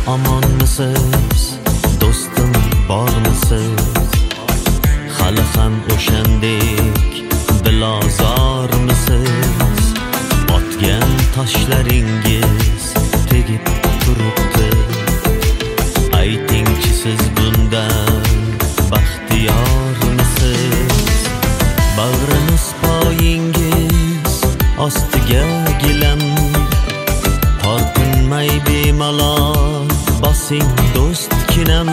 Omonmisiz, do'stim bormisiz? Hali ham o'shandek dilozormisiz? Otgan toshlaringiz tegib turibdi. Aytingchi siz bundan baxtiyormisiz? Bag'rimiz poyingiz ostiga gilam, tortinmay bemalol bosing do'stkinam.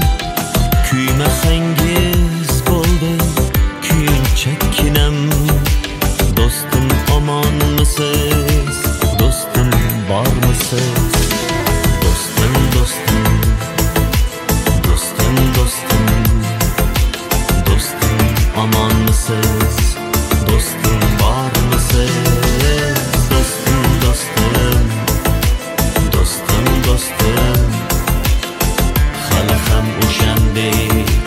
Kuymasangiz bo'ldi kuyunchakkinam. Do'stim omonmisiz, do'stim bormisiz? Do'stim, do'stim, do'stim, do'stim, do'stim omonmisiz, do'stim bormisiz? Do'stim, do'stim, do'stim, do'stim, hali ham o'shandek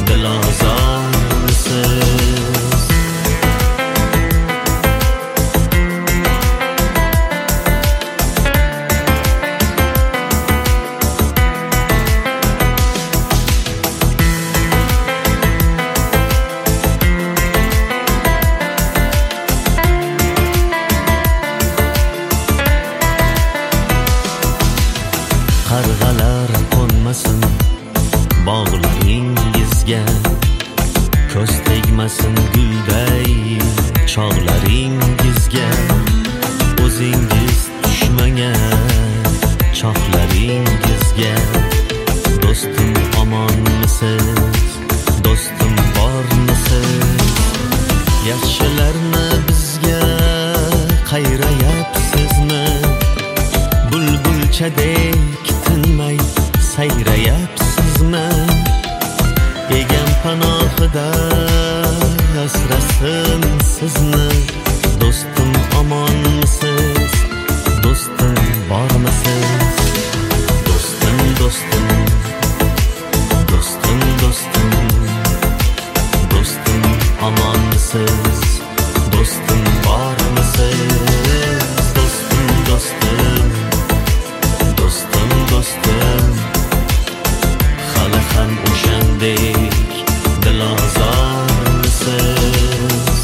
dilozormisiz? Qarg'alar qo'nmasin bog'laringizga, ko'z tegmasin gulday chog'laringizga. O'zingiz tushmagan choqlaringizga. Do'stim omonmisiz, do'stim bormisiz? Yaxshilarni bizga qayrayapsizmi? Bulbulchadek tinmay sayrayapsizmi? Egam panohida asrasin sizni. Do'stim omonmisiz, do'stim bormisiz? Do'stim, do'stim, do'stim, do'stim, do'stim omonmisiz, do'stim bormisiz? Do'stim, do'stim, do'stim, do'stim, hali ham o'shandek dilozormisiz?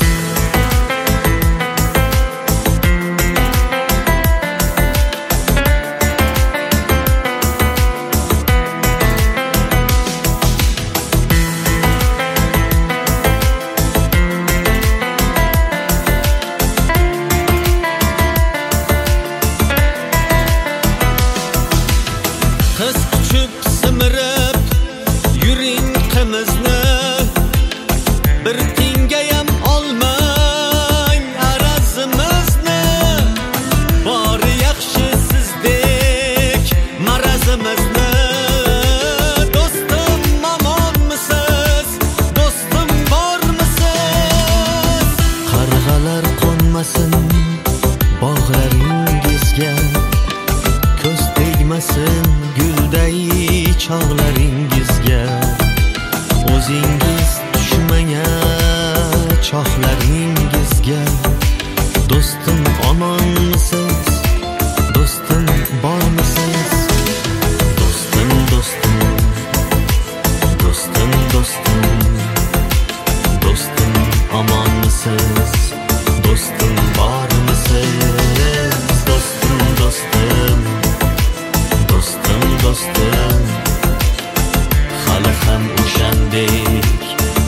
Qiz quchib simirib yuring qimizni, bir tingayam olmang arazimizni. Bori yaxshi sizdek marazimizni. Do'stim omonmisiz, do'stim bormisiz? Qarg'alar qo'nmasin bog'laringizga, ko'z tegmasin gulday chog'laringizga. O'zingiz tushmagan choqlaringizga. Do'stim omonmisiz, do'stim bormisiz? Do'stim, do'stim, do'stim, do'stim, do'stim omonmisiz, do'stim bormisiz? Do'stim, do'stim, do'stim, do'stim, hali ham o'shandek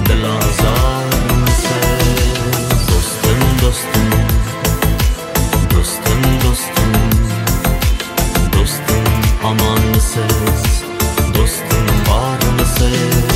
dilozormisiz? Do'stim, do'stim, do'stim, do'stim, do'stim omonmisiz, do'stim bormisiz?